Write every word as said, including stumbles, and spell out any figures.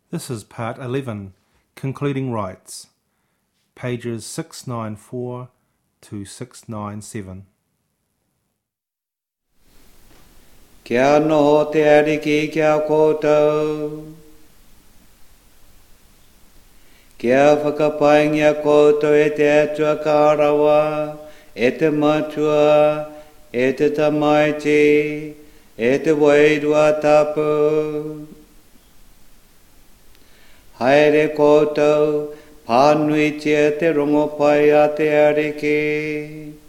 This is part eleven, Concluding Rites, pages six ninety-four to six ninety-seven. Kia noho te ariki kia koutou. Kia whakapaingia koutou e te atua ka arawa, e te matua, e te tamaiti, e te wairua tapu. Haere koutou, pānui tia te rongo pai a te ariki.